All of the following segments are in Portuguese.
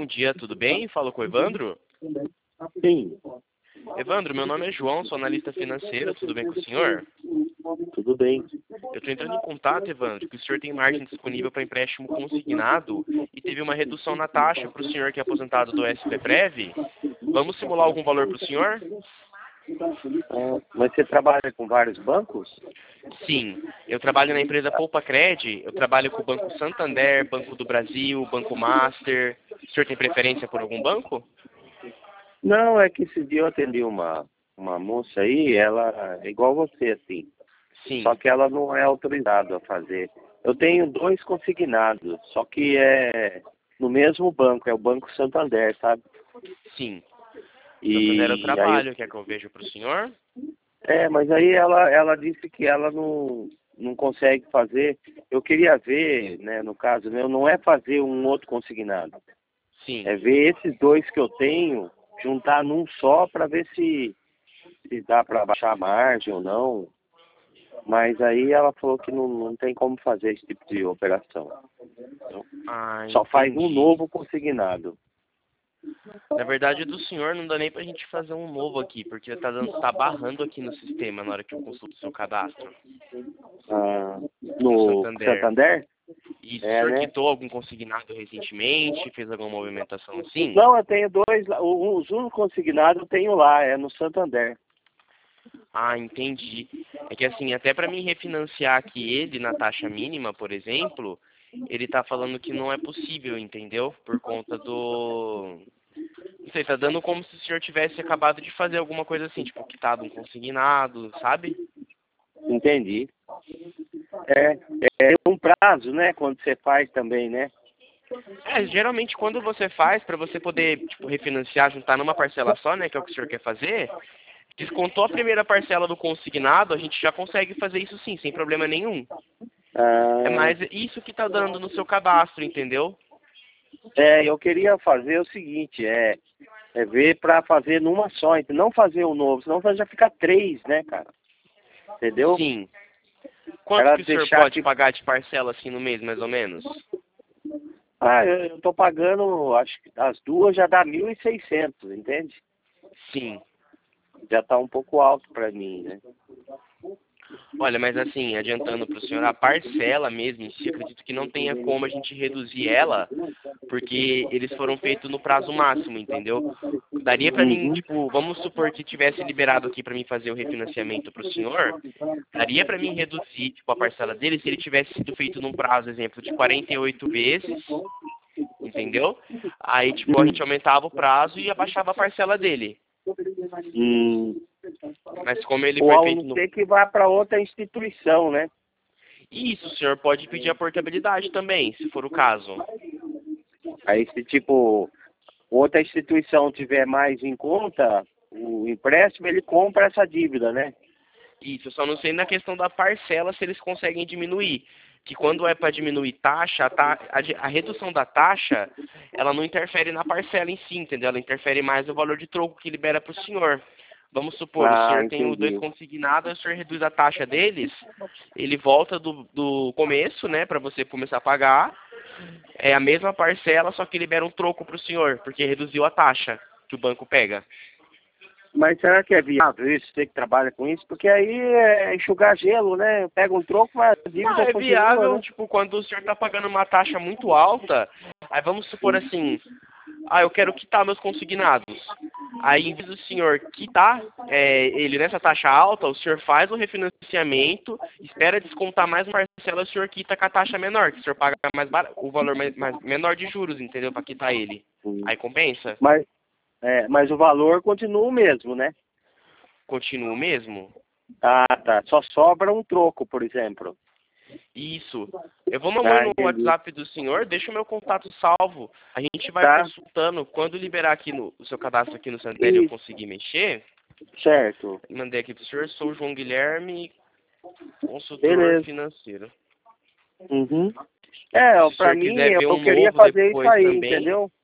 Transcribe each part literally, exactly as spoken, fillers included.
Bom dia, tudo bem? Falo com o Evandro. Sim, Evandro, meu nome é João, sou analista financeiro, tudo bem com o senhor? tudo bem. Eu estou entrando em contato, Evandro, que o senhor tem margem disponível para empréstimo consignado e teve uma redução na taxa para o senhor que é aposentado do S P Prev. Vamos simular algum valor para o senhor? Ah, mas você trabalha com vários bancos? Sim, eu trabalho na empresa Poupa Cred, eu trabalho com o Banco Santander, Banco do Brasil, Banco Master. O senhor tem preferência por algum banco? Não, é que esse dia eu atendi uma, uma moça aí, ela é igual você, assim. Sim, Só que ela não é autorizada a fazer. Eu tenho dois consignados, só que é no mesmo banco, é o Banco Santander, sabe? sim. Santander eu E aí, eu- trabalho, quer que eu veja para o senhor? é, mas aí ela, ela disse que ela não, não consegue fazer. Eu queria ver, né, no caso meu, não é fazer um outro consignado. Sim. É ver esses dois que eu tenho, juntar num só para ver se, se dá para baixar a margem ou não. Mas aí ela falou que não, não tem como fazer esse tipo de operação. Então, Ah, só faz um entendi. novo consignado. Na verdade, do senhor não dá nem pra gente fazer um novo aqui, porque tá, dando, tá barrando aqui no sistema na hora que eu consulto o seu cadastro. Ah, No no Santander. Santander? E o É, senhor né? quitou algum consignado recentemente? Fez alguma movimentação assim? Não, eu tenho dois. lá. O- Os únicos consignados eu tenho lá, é no Santander. Ah, entendi. É que assim, até para mim refinanciar aqui ele na taxa mínima, por exemplo, ele tá falando que não é possível, entendeu? Por conta do... Não sei, tá dando como se o senhor tivesse acabado de fazer alguma coisa assim, tipo, quitado um consignado, sabe? Entendi. É, é um prazo, né? Quando você faz também, né? É, geralmente quando você faz, para você poder, tipo, refinanciar, juntar numa parcela só, né, que é o que o senhor quer fazer, descontou a primeira parcela do consignado, a gente já consegue fazer isso sim, sem problema nenhum. É Ah, mais isso que tá dando no seu cadastro, entendeu? é, eu queria fazer o seguinte, é, é ver para fazer numa só, então não fazer um novo, senão vai já ficar três, né, cara? Entendeu? Sim. Quanto Era que o senhor deixar pode que. pagar de parcela assim no mês, mais ou menos? Ah, eu, eu tô pagando, acho que as duas já dá mil e seiscentos, entende? Sim. Já tá um pouco alto para mim, né? Olha, mas assim, adiantando para o senhor, a parcela mesmo em si, acredito que não tenha como a gente reduzir ela, porque eles foram feitos no prazo máximo, entendeu? Daria para mim, Uhum. tipo, vamos supor que tivesse liberado aqui para mim fazer o refinanciamento para o senhor, daria para mim reduzir, tipo, a parcela dele se ele tivesse sido feito num prazo, exemplo, de quarenta e oito vezes, entendeu? Aí, tipo, a gente aumentava o prazo e abaixava a parcela dele. Hum. Mas como ele Ou foi a não feito no... ser que vá para outra instituição, né? Isso, o senhor pode pedir a portabilidade também, se for o caso. Aí se tipo outra instituição tiver mais em conta o empréstimo, ele compra essa dívida, né? Isso, eu só não sei na questão da parcela se eles conseguem diminuir. Que quando é para diminuir taxa, a, ta- a di- a redução da taxa, ela não interfere na parcela em si, entendeu? Ela interfere mais no valor de troco que libera para o senhor. Vamos supor, o Ah, senhor tem os dois entendi. consignados, o senhor reduz a taxa deles, ele volta do, do começo, né, para você começar a pagar. É a mesma parcela, só que libera um troco para o senhor, porque reduziu a taxa que o banco pega. Mas será que é viável isso, você que trabalha com isso? Porque aí é enxugar gelo, né? Pega um troco, mas a Não, dívida é continua, viável, né? tipo, quando o senhor está pagando uma taxa muito alta, aí vamos supor assim, ah, eu quero quitar meus consignados. Aí, em vez do senhor quitar é, ele nessa taxa alta, o senhor faz o refinanciamento, espera descontar mais uma parcela, o senhor quita com a taxa menor, que o senhor paga mais bar... o valor mais, mais- menor de juros, entendeu? Para quitar ele. Hum. Aí compensa? Mas, é, mas o valor continua o mesmo, né? Continua o mesmo? Ah, tá. Só sobra um troco, por exemplo. Isso. Eu vou mandando Ah, no entendi. WhatsApp do senhor, deixa o meu contato salvo. A gente vai Tá? consultando. Quando liberar aqui no, o seu cadastro aqui no Santander e eu E conseguir mexer, certo. mandei aqui pro senhor, sou o João Guilherme, consultor Beleza. financeiro. Uhum. É, Se o pra senhor mim, quiser ver eu um queria novo fazer isso depois aí, também, entendeu?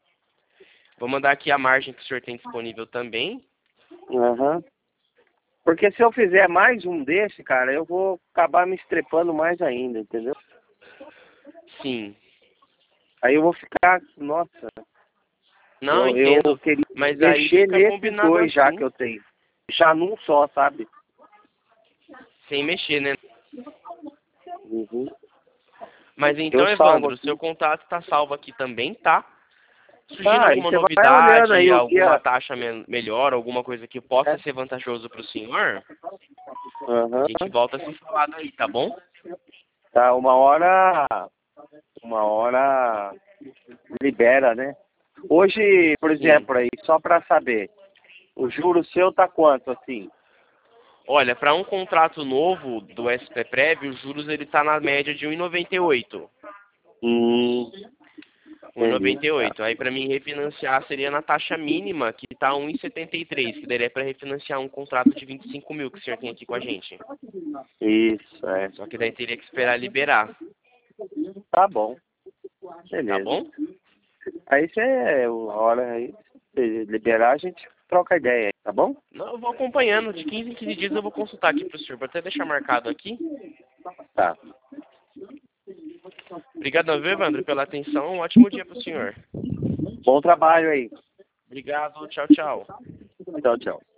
vou mandar aqui a margem que o senhor tem disponível também. Aham. Porque se eu fizer mais um desse, cara, eu vou acabar me estrepando mais ainda, entendeu? Sim. Aí eu vou ficar, nossa. Não, eu, entendo. eu queria Mas aí mexer fica nesses combinado dois já assim, que eu tenho. Já num só, sabe? sem mexer, né? Uhum. Mas então, Eu salvo Evandro, o aqui. seu contato tá salvo aqui também, tá? Surgindo Tá, e alguma você vai olhando aí novidade, o que alguma a... taxa me melhor, alguma coisa que possa É. ser vantajoso para o senhor, a Uhum. gente volta a se falar daí, tá bom? Tá, uma hora... Uma hora libera, né? Hoje, por Sim. exemplo, aí, só para saber, o juro seu tá quanto, assim? Olha, para um contrato novo do S P Prev, os juros ele tá na média de um vírgula noventa e oito. Hum, um vírgula entendi. noventa e Tá. oito. Aí para mim refinanciar seria na taxa mínima, que tá um vírgula setenta e três, que daria para refinanciar um contrato de vinte e cinco mil que o senhor tem aqui com a gente. Isso, é. Só que daí teria que esperar liberar, Tá bom. tá Beleza. bom? Aí você, uma hora aí, se liberar, a gente troca ideia aí, tá bom? Não, eu vou acompanhando. De quinze em quinze dias eu vou consultar aqui pro senhor. Vou até deixar marcado aqui. Tá. Obrigado, viu, Evandro, pela atenção. Um ótimo dia pro senhor. Bom trabalho aí. Obrigado. Tchau, tchau. Tchau, tchau.